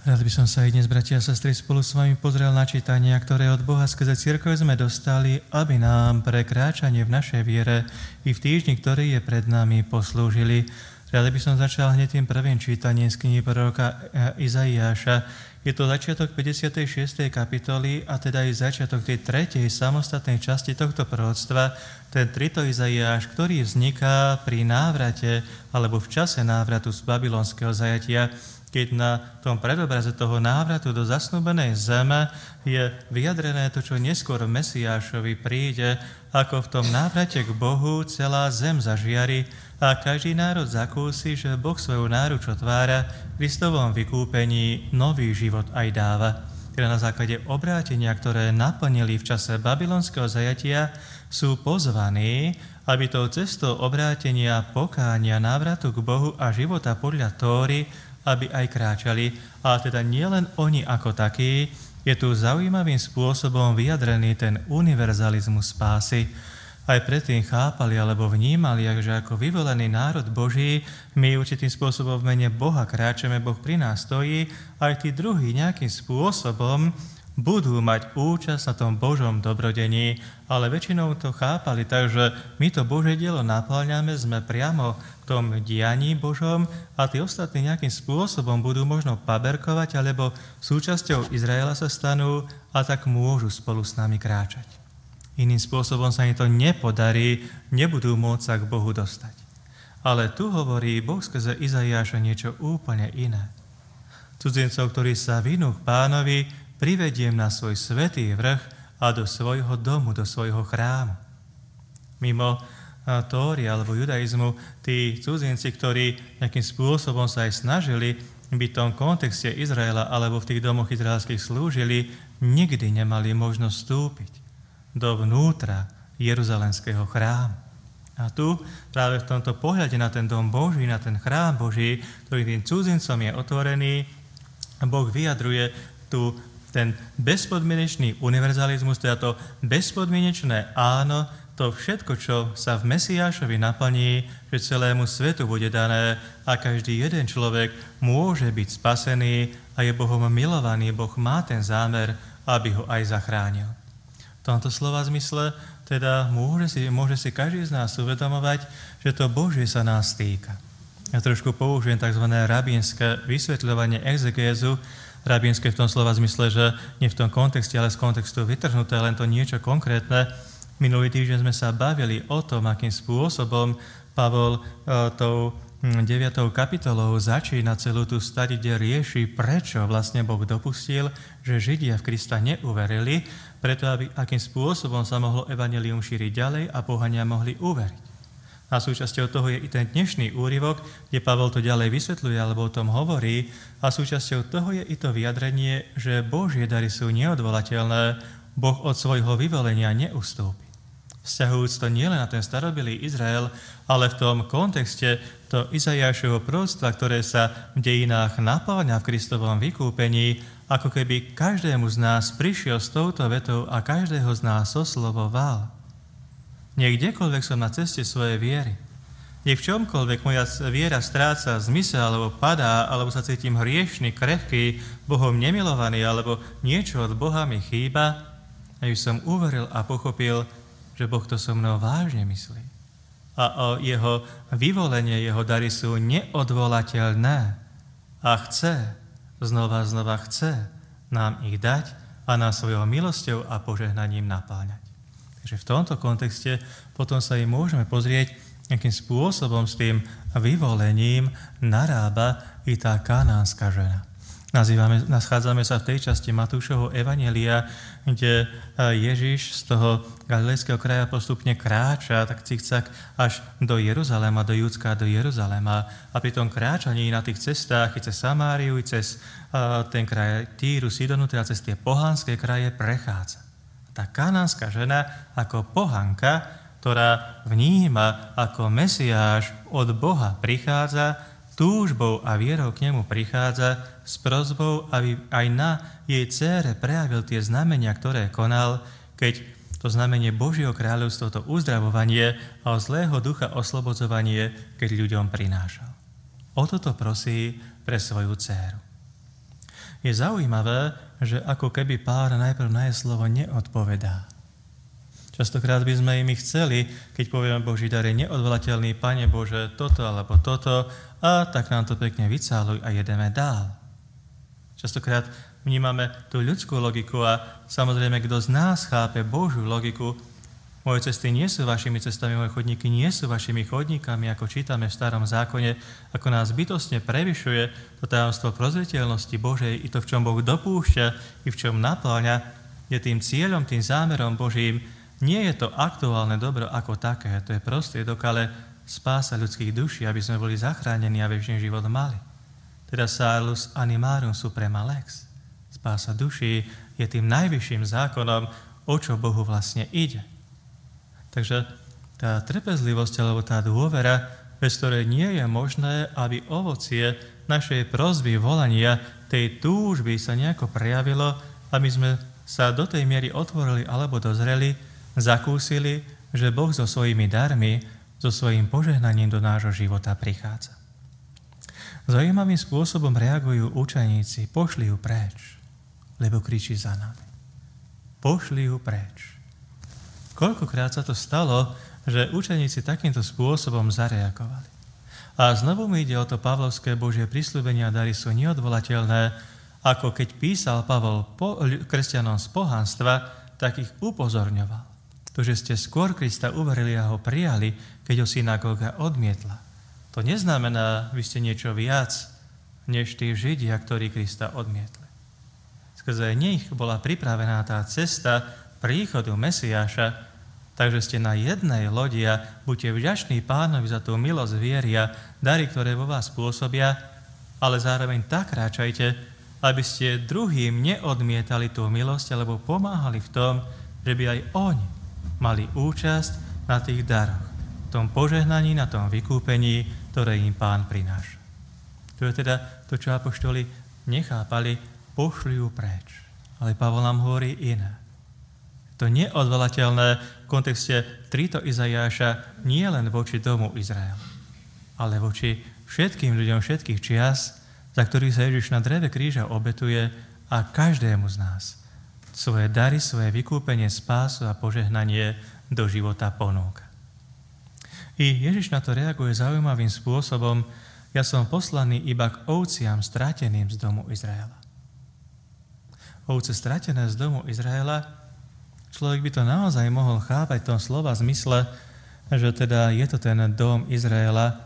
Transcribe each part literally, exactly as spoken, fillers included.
Rád by som sa aj dnes, bratia a sestry, spolu s vami pozrel na čítania, ktoré od Boha skrze cirkev sme dostali, aby nám pre kráčanie v našej viere i v týždni, ktorý je pred nami, poslúžili. Rád by som začal hneď tým prvým čítaním z knihy proroka Izaiáša. Je to začiatok päťdesiatej šiestej kapitoly a teda aj začiatok tej tretej samostatnej časti tohto proroctva, ten trito Izaiáš, ktorý vzniká pri návrate alebo v čase návratu z babylonského zajatia, keď na tom predobraze toho návratu do zasnúbenej zeme je vyjadrené to, čo neskôr Mesiášovi príde, ako v tom návrate k Bohu celá zem zažiari a každý národ zakúsi, že Boh svoju náruč otvára, v Kristovom vykúpení nový život aj dáva. Teda na základe obrátenia, ktoré naplnili v čase babylonského zajatia, sú pozvaní, aby tou cestou obrátenia, pokánia, návratu k Bohu a života podľa Tóry, aby aj kráčali. A teda nielen oni ako takí, je tu zaujímavým spôsobom vyjadrený ten univerzalizmus spásy. Aj predtým chápali alebo vnímali, že ako vyvolený národ Boží, my určitým spôsobom v mene Boha kráčame, Boh pri nás stojí, aj tí druhí nejakým spôsobom budú mať účasť na tom Božom dobrodení, ale väčšinou to chápali, takže my to Božie dielo naplňame, sme priamo v tom dianí Božom a tí ostatní nejakým spôsobom budú možno paberkovať, alebo súčasťou Izraela sa stanú a tak môžu spolu s nami kráčať. Iným spôsobom sa im to nepodarí, nebudú môcť sa k Bohu dostať. Ale tu hovorí Boh skrze Izaiáša niečo úplne iné. Cudzincov, ktorí sa vinú k Pánovi, privediem na svoj svätý vrch a do svojho domu, do svojho chrámu. Mimo Tóry alebo judaizmu, tí cudzinci, ktorí nejakým spôsobom sa aj snažili byť v tom kontexte Izraela alebo v tých domoch izraelských slúžili, nikdy nemali možnosť vstúpiť dovnútra jeruzalemského chrámu. A tu práve v tomto pohľade na ten dom Boží, na ten chrám Boží, ktorý tým cudzincom je otvorený, Boh vyjadruje tu ten bezpodmienečný univerzalizmus, teda to bezpodmienečné áno, to všetko, čo sa v Mesiášovi naplní, že celému svetu bude dané a každý jeden človek môže byť spasený a je Bohom milovaný. Boh má ten zámer, aby ho aj zachránil. V tomto slova zmysle teda môže si, môže si každý z nás uvedomovať, že to Božie sa nás týka. Ja trošku použijem tzv. Rabínske vysvetľovanie exegézu, rabínske v tom slova zmysle, že nie v tom kontexte, ale z kontextu vytrhnuté, len to niečo konkrétne. Minulý týždeň sme sa bavili o tom, akým spôsobom Pavol e, tou deviatou kapitolou začína celú tú stať, kde rieši, prečo vlastne Boh dopustil, že Židia v Krista neuverili, preto aby akým spôsobom sa mohlo evanjelium šíriť ďalej a pohania mohli uveriť. A súčasťou toho je i ten dnešný úryvok, kde Pavol to ďalej vysvetľuje alebo o tom hovorí. A súčasťou toho je i to vyjadrenie, že Božie dary sú neodvolateľné, Boh od svojho vyvolenia neustúpi. Vzťahujúc to nielen na ten starobilý Izrael, ale v tom kontexte to Izaiášovo proroctva, ktoré sa v dejinách naplňa v Kristovom vykúpení, ako keby každému z nás prišiel s touto vetou a každého z nás oslovoval. Nech kdekoľvek som na ceste svojej viery, nech v čomkoľvek moja viera stráca zmysel, alebo padá, alebo sa cítim hriešný, krehký, Bohom nemilovaný, alebo niečo od Boha mi chýba, aby som uveril a pochopil, že Boh to so mnou vážne myslí. A o jeho vyvolenie, jeho dary sú neodvolateľné a chce, znova znova chce nám ich dať a nás svojou milosťou a požehnaním napáľať. Takže v tomto kontexte potom sa im môžeme pozrieť, akým spôsobom s tým vyvolením narába i tá kanánska žena. Nazývame, nachádzame sa v tej časti Matúšovho evanjelia, kde Ježiš z toho galilejského kraja postupne kráča, tak cikcak až do Jeruzalema, do Judska, do Jeruzalema. A pri tom kráčaní na tých cestách, i cez Samáriu, i cez uh, ten kraj Týru, Sidonu, teda cez tie pohanské kraje prechádza. Tá kanánska žena ako pohanka, ktorá vníma, ako Mesiáš od Boha prichádza, túžbou a vierou k nemu prichádza s prosbou, aby aj na jej dcére prejavil tie znamenia, ktoré konal, keď to znamenie Božieho kráľovstva, to uzdravovanie a od zlého ducha oslobodzovanie, keď ľuďom prinášal. O toto prosí pre svoju dcéru. Je zaujímavé, že ako keby pár najprv na jej slovo neodpovedá. Častokrát by sme im chceli, keď povieme Boží dar je neodvolateľný, Pane Bože, toto alebo toto, a tak nám to pekne vycáluj a jedeme dál. Častokrát vnímame tú ľudskú logiku a samozrejme, kto z nás chápe Božiu logiku, moje cesty nie sú vašimi cestami, moje chodníky nie sú vašimi chodníkami, ako čítame v Starom zákone, ako nás bytostne prevyšuje to tajomstvo prozreteľnosti Božej i to, v čom Boh dopúšťa i v čom napĺňa, je tým cieľom, tým zámerom Božím. Nie je to aktuálne dobro ako také, to je prostriedok, ale spása ľudských duší, aby sme boli zachránení a večný život mali. Teda salus animarum suprema lex. Spása duší je tým najvyšším zákonom, o čo Bohu vlastne ide. Takže tá trpezlivosť alebo tá dôvera, bez ktorej nie je možné, aby ovocie našej prosby, volania, tej túžby sa nejako prejavilo, aby sme sa do tej miery otvorili alebo dozreli, zakúsili, že Boh so svojimi darmi, so svojím požehnaním do nášho života prichádza. Zaujímavým spôsobom reagujú učeníci, pošli ju preč, lebo kričí za nami. Pošli ju preč. Koľkokrát sa to stalo, že učeníci takýmto spôsobom zareagovali. A znovu mi ide o to pavlovské Božie prisľúbenia a dary sú neodvolateľné, ako keď písal Pavol po, kresťanom z pohanstva, tak ich upozorňoval. To, že ste skôr Krista uverili a ho prijali, keď ho synagóga odmietla. To neznamená, vy ste niečo viac, než tí Židia, ktorí Krista odmietli. Skrze nich bola pripravená tá cesta príchodu Mesiáša, takže ste na jednej lodi a buďte vďační Pánovi za tú milosť viery a dary, ktoré vo vás pôsobia, ale zároveň tak kráčajte, aby ste druhým neodmietali tú milosť alebo pomáhali v tom, že by aj oni mali účasť na tých daroch, v tom požehnaní, na tom vykúpení, ktoré im Pán prináša. To je teda to, čo apoštoli nechápali, pošli ju preč. Ale Pavol nám hovorí iné. To neodvolateľné v kontexte tejto Izaiáša nie len voči domu Izraela, ale voči všetkým ľuďom všetkých čias, za ktorých sa Ježiš na dreve kríža obetuje a každému z nás svoje dary, svoje vykúpenie, spásu a požehnanie do života ponúka. I Ježiš na to reaguje zaujímavým spôsobom: ja som poslaný iba k ovciam strateným z domu Izraela. Ovce stratené z domu Izraela, človek by to naozaj mohol chápať v tom slova zmysle, že teda je to ten dom Izraela,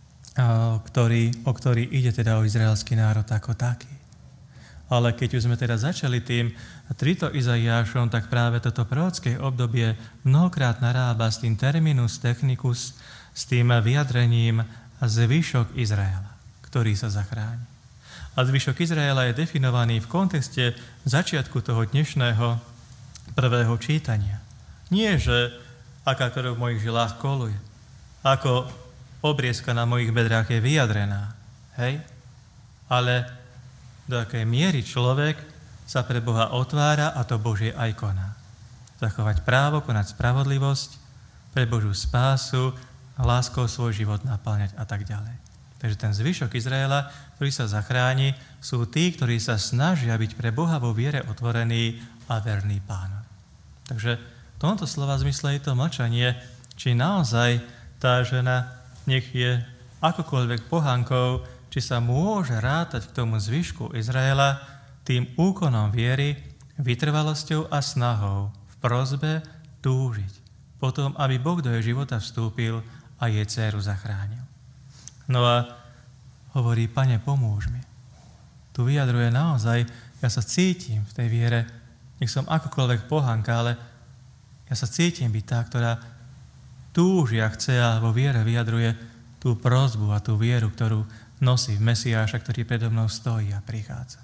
ktorý, o ktorý ide teda o izraelský národ ako taký. Ale keď už sme teda začali tým trito Izaiášom, tak práve toto prorocké obdobie mnohokrát narába s tým terminus technicus, s tým vyjadrením zvyšok Izraela, ktorý sa zachráni. A zvyšok Izraela je definovaný v kontexte začiatku toho dnešného prvého čítania. Nie, že aká krv v mojich žilách koluje, ako obriezka na mojich bedrách je vyjadrená, hej? Ale do akej miery človek sa pre Boha otvára a to Božie aj koná. Zachovať právo, konať spravodlivosť, pre Božiu spásu, láskou svoj život napĺňať a tak ďalej. Takže ten zvyšok Izraela, ktorý sa zachráni, sú tí, ktorí sa snažia byť pre Boha vo viere otvorení a verný Pánovi. Takže v tomto slova zmysle je to mlčanie, či naozaj tá žena nech je akokoľvek pohankou, či sa môže rátať k tomu zvyšku Izraela tým úkonom viery, vytrvalosťou a snahou v prosbe túžiť potom, aby Boh do jej života vstúpil a jej dcéru zachránil. No a hovorí: Pane, pomôž mi. Tu vyjadruje naozaj, ja sa cítim v tej viere, nech som akokoľvek pohanka, ale ja sa cítim byť tá, ktorá túži a chce a vo viere vyjadruje tú prosbu a tú vieru, ktorú nosí v Mesiáša, ktorý predo mnou stojí a prichádza.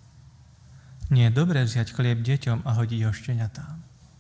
Nie je dobré vziať chlieb deťom a hodiť ho šteniatám.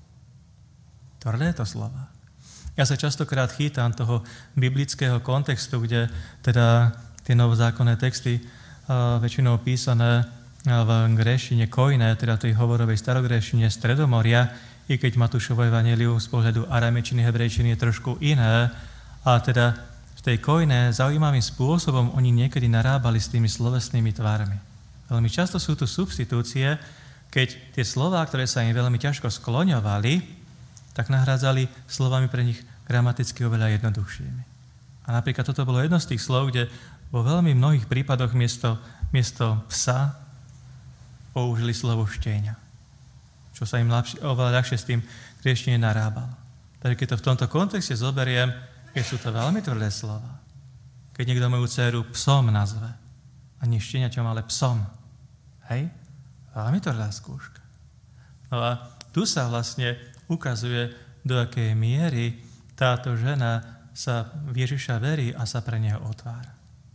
Tvrdé to slova. Ja sa častokrát chýtam toho biblického kontextu, kde teda tie novozákonné texty uh, väčšinou písané v gréštine koiné, teda tej hovorovej starogréštine Stredomoria, i keď Matúšovo evanjelium z pohľadu aramečiny, hebrejčiny je trošku iné, a teda v tej koiné zaujímavým spôsobom oni niekedy narábali s tými slovesnými tvármi. Veľmi často sú tu substitúcie, keď tie slová, ktoré sa im veľmi ťažko skloňovali, tak nahrádzali slovami pre nich gramaticky oveľa jednoduchšími. A napríklad toto bolo jedno z tých slov, kde vo veľmi mnohých prípadoch miesto, miesto psa použili slovo štieňa, čo sa im ľahšie, oveľa ľahšie s tým grieštine narábalo. Takže keď to v tomto kontexte zoberiem, keď sú to veľmi tvrdé slova, keď niekto moju dceru psom nazve, a nie štieňaťom, ale psom, hej? Veľmi tvrdá skúška. No a tu sa vlastne ukazuje, do akej miery táto žena sa v Ježiša verí a sa pre neho otvára.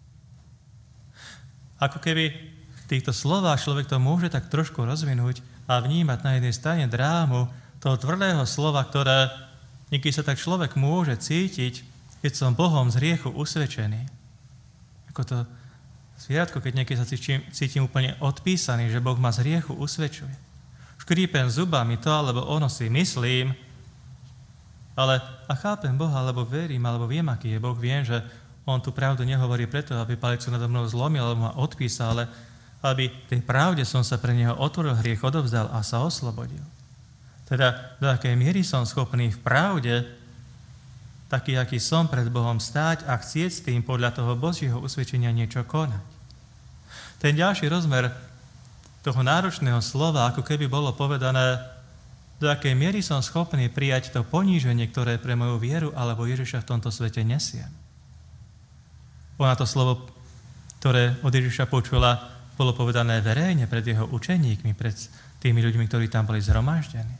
Ako keby v týchto slovách človek to môže tak trošku rozvinúť a vnímať na jednej strane drámu toho tvrdého slova, ktoré niekedy sa tak človek môže cítiť, keď som Bohom z hriechu usvedčený. Ako to zvieratko, keď niekedy sa cítim, cítim úplne odpísaný, že Boh ma z hriechu usvedčuje. Škrípem zubami to, alebo ono si myslím, ale a chápem Boha, alebo verím, alebo viem, aký je Boh, viem, že on tú pravdu nehovorí preto, aby palicu nado mnou zlomil, alebo ma odpísal, ale aby tej pravde som sa pre neho otvoril, hriech odovzdal a sa oslobodil. Teda do akej miery som schopný v pravde, taký, aký som pred Bohom stáť a chcieť s tým podľa toho Božieho usvedčenia niečo konať. Ten ďalší rozmer toho náročného slova, ako keby bolo povedané, do akej miery som schopný prijať to poníženie, ktoré pre moju vieru alebo Ježiša v tomto svete nesiem. Ona to slovo, ktoré od Ježiša počula, bolo povedané verejne pred jeho učeníkmi, pred tými ľuďmi, ktorí tam boli zhromaždení.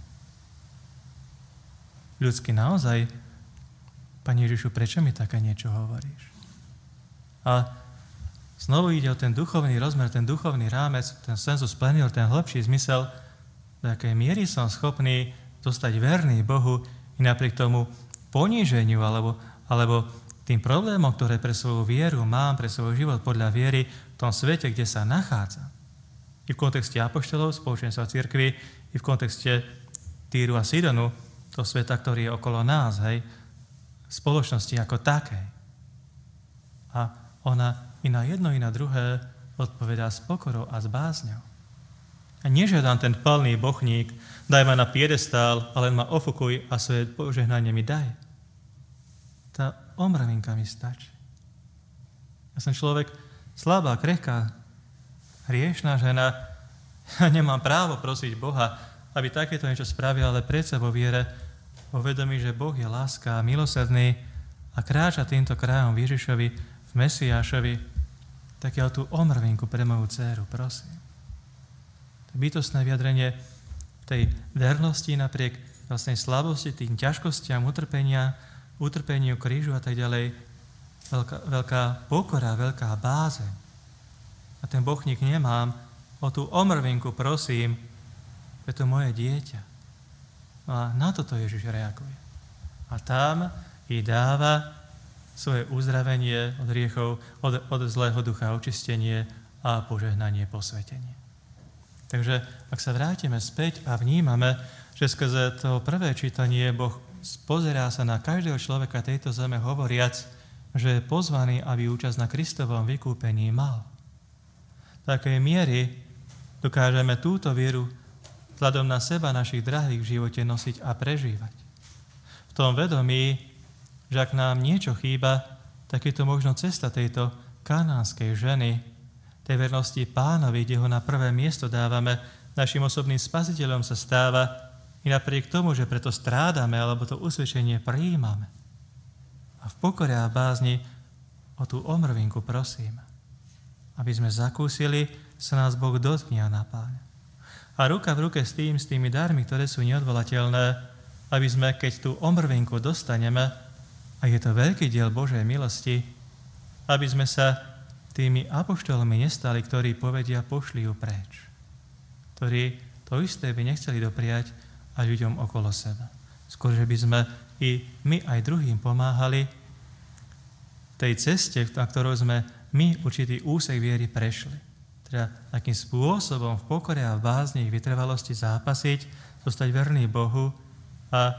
Ľudsky naozaj, Pane Ježišu, prečo mi také niečo hovoríš? A znovu ide o ten duchovný rozmer, ten duchovný rámec, ten sensus plenior, ten hlbší zmysel, do akej miery som schopný zostať verný Bohu i napriek tomu poníženiu alebo, alebo tým problémom, ktoré pre svoju vieru mám, pre svoj život podľa viery v tom svete, kde sa nachádza. I v kontexte apoštolov, spoločenstva cirkvi, i v kontexte Týru a Sidonu, toho sveta, ktorý je okolo nás, hej, spoločnosti ako takej. A ona i na jedno, i na druhé odpovedá s pokorou a s bázňou. A nežiadam ten palný bochník, daj ma na piedestál, ale ma ofukuj a svoje požehnanie mi daj. Tá omrvinka mi stačí. Ja som človek slabá, krehká, hriešná žena. Ja nemám právo prosiť Boha, aby takéto niečo spravil, ale predsa vo viere, vo vedomí, že Boh je láska a milosrdný a kráča týmto krajom v Ježišovi, v Mesiášovi, tak ja o tú omrvinku pre moju dceru prosím. Bytostné vyjadrenie tej vernosti napriek vlastnej slabosti, tým ťažkostiam, utrpenia, utrpeniu, krížu a tak ďalej, veľká, veľká pokora, veľká báze. A ten bochník nemám, o tú omrvinku prosím, je to moje dieťa. A na toto Ježiš reaguje. A tam jej dáva svoje uzdravenie od hriechov, od, od zlého ducha očistenie a požehnanie, posvetenie. Takže ak sa vrátime späť a vnímame, že skrze to prvé čítanie Boh pozerá sa na každého človeka tejto zeme hovoriac, že je pozvaný, aby účasť na Kristovom vykúpení mal. V takej miery dokážeme túto vieru vzhľadom na seba našich drahých v živote nosiť a prežívať. V tom vedomí, že ak nám niečo chýba, tak je to možno cesta tejto kanánskej ženy, tej vernosti Pánovi, kde ho na prvé miesto dávame, našim osobným spasiteľom sa stáva i napriek tomu, že preto strádame, alebo to usvedčenie prijímame. A v pokore a bázni o tú omrvinku prosím, aby sme zakúsili, sa nás Boh dotkne a napáľa. A ruka v ruke s tým, s tými darmi, ktoré sú neodvolateľné, aby sme, keď tú omrvinku dostaneme, a je to veľký diel Božej milosti, aby sme sa tými apoštolmi nestali, ktorí povedia, pošli ju preč. Ktorí to isté by nechceli dopriať aj ľuďom okolo seba. Skôr, že by sme i my aj druhým pomáhali tej ceste, na ktorou sme my určitý úsek viery prešli. Teda takým spôsobom v pokore a v bázni ich vytrvalosti zápasiť, zostať verný Bohu a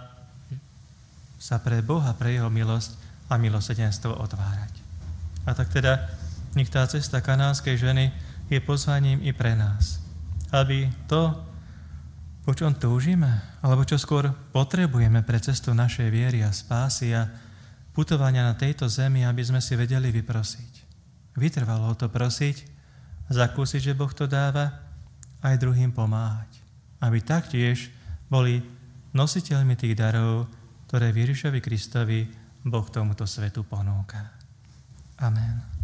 sa pre Boha, pre jeho milosť a milosrdenstvo otvárať. A tak teda nech tá cesta kanánskej ženy je pozvaním i pre nás. Aby to, po čom túžime, alebo čo skôr potrebujeme pre cestu našej viery a spásy a putovania na tejto zemi, aby sme si vedeli vyprosiť. Vytrvalo to prosiť, zakúsiť, že Boh to dáva, aj druhým pomáhať. Aby taktiež boli nositeľmi tých darov, ktoré Ježišovi Kristovi Boh tomuto svetu ponúka. Amen.